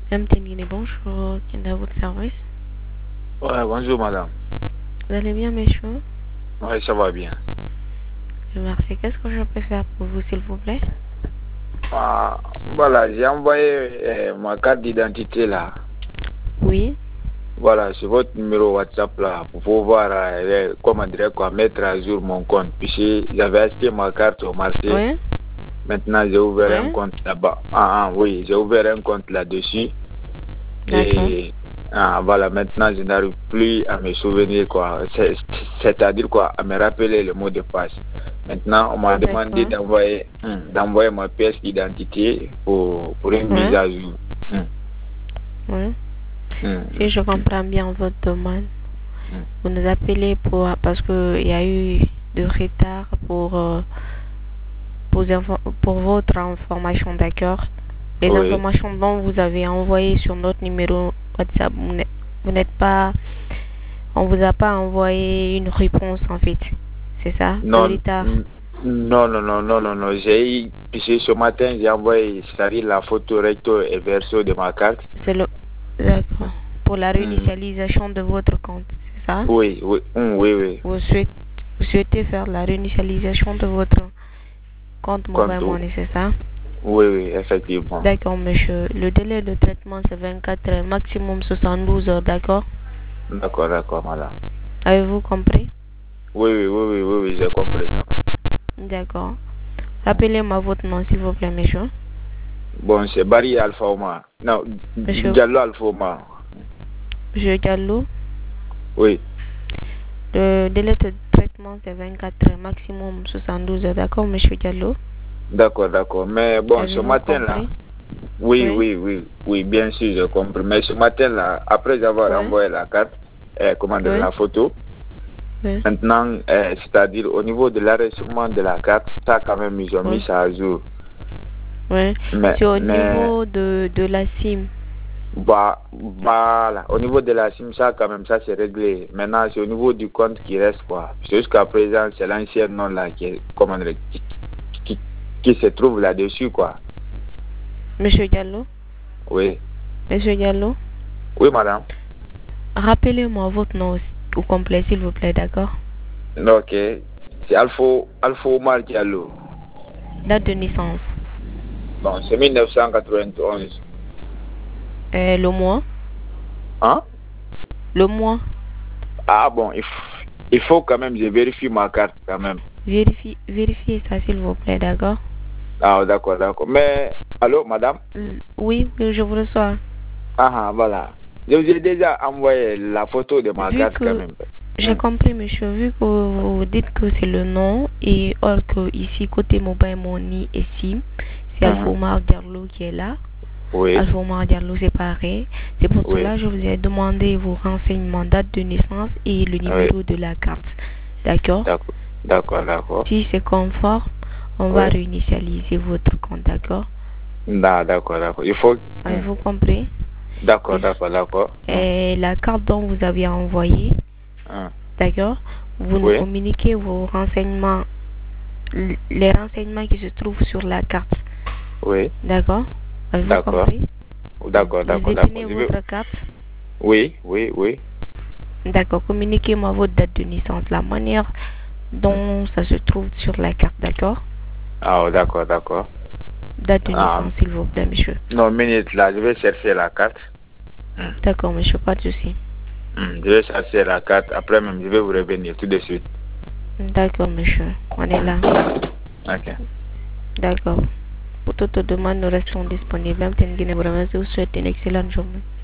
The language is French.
Mtengine, bonjour, qui est à votre service? Ouais, bonjour madame. Vous allez bien, monsieur? Ouais, ça va bien. Merci. Qu'est-ce que je peux faire pour vous, s'il vous plaît? Voilà, j'ai envoyé ma carte d'identité là. Oui. Voilà, sur votre numéro WhatsApp là, pour pouvoir, comment dire quoi, mettre à jour mon compte. Puis j'avais acheté ma carte au marché. Oui. Maintenant, j'ai ouvert un Oui. compte là-bas. Oui, j'ai ouvert un compte là-dessus. D'accord. Et voilà, maintenant, je n'arrive plus à me souvenir quoi. C'est-à-dire quoi, à me rappeler le mot de passe. Maintenant, on m'a demandé D'accord. d'envoyer ma pièce d'identité pour une mise Oui. à jour. Hum, Oui. hum, Si je comprends bien votre demande, hum. vous nous appelez parce qu'il y a eu de retard pour votre information, d'accord? Les Oui. informations dont vous avez envoyé sur notre numéro WhatsApp, vous n'êtes pas, on vous a pas envoyé une réponse en fait. C'est ça, le Non, retard. non. Puis ce matin, j'ai envoyé, c'est-à-dire la photo recto et verso de ma carte. C'est le, d'accord. Pour la Hum, réinitialisation de votre compte, c'est ça? oui. Vous souhaitez faire la réinitialisation de votre compte mobile Compte, money, c'est ça? oui, effectivement. D'accord, monsieur. Le délai de traitement, c'est 24 heures, maximum 72 heures, d'accord? D'accord, madame. Avez-vous compris? Oui, j'ai compris ça. D'accord. Rappelez-moi votre nom, s'il vous plaît, monsieur. Bon, c'est Barry Alpha Omar. Non, Monsieur, Diallo Alpha Omar. monsieur Diallo. Oui, Le délai de traitement, c'est 24 heures, maximum 72 heures, d'accord, monsieur Diallo? d'accord. Mais bon, ce Avez-vous matin-là, compris? Oui. oui, bien sûr, j'ai compris. Mais ce matin-là, après avoir Oui. envoyé la carte, comment dire, Oui. la photo, Oui. maintenant, c'est-à-dire au niveau de l'enregistrement de la carte, ça quand même, ils ont mis Oui. ça à jour. Oui. Mais, C'est au mais niveau de la SIM. voilà, au niveau de la SIM, ça quand même, ça c'est réglé. Maintenant, c'est au niveau du compte qui reste, quoi. Jusqu'à présent, c'est l'ancien nom là qui est, comment dire, qui, qui se trouve là-dessus, quoi. Monsieur Diallo. Oui. Monsieur Diallo. Oui, madame. Rappelez-moi votre nom au complet, s'il vous plaît, d'accord? Ok. C'est Alpha Omar Diallo. Date de naissance. Bon, c'est 1991. Le mois. Hein? Le mois. Bon, il faut quand même, je vérifie ma carte quand même. Vérifiez ça, s'il vous plaît, d'accord? D'accord. Mais, allô, madame? Oui, je vous reçois. Voilà. Je vous ai déjà envoyé la photo de ma Vu carte quand que même. j'ai compris, monsieur, vu que vous dites que c'est le nom et or que ici, côté mobile money et SIM, c'est Alpha Mhm. Omar Diallo qui est là. Oui, Alpha Omar Diallo séparé. C'est pour oui, cela que je vous ai demandé vos renseignements, date de naissance et le oui. numéro de la carte. D'accord? D'accord. Si c'est conforme, on va Oui. réinitialiser votre compte, d'accord? D'accord. Il faut. Avez-vous compris? D'accord. Et, et la carte dont vous avez envoyé, Hum. d'accord? Vous nous Oui. communiquez vos renseignements, les renseignements qui se trouvent sur la carte, Oui. d'accord? Avez-vous D'accord. compris? Vous détenez Je veux. votre carte? Oui. D'accord. Communiquez-moi votre date de naissance, la manière dont ça se trouve sur la carte, d'accord? D'accord. Date de Ah, naissance, s'il vous plaît, monsieur. non, minute là, je vais chercher la carte. Hum. D'accord, monsieur, pas de souci. Je vais chercher la carte. Après même, je vais vous revenir tout de suite. D'accord, monsieur. On est là. Ok. D'accord. Pour toute demande, nous restons disponibles. Vous souhaite une excellente journée.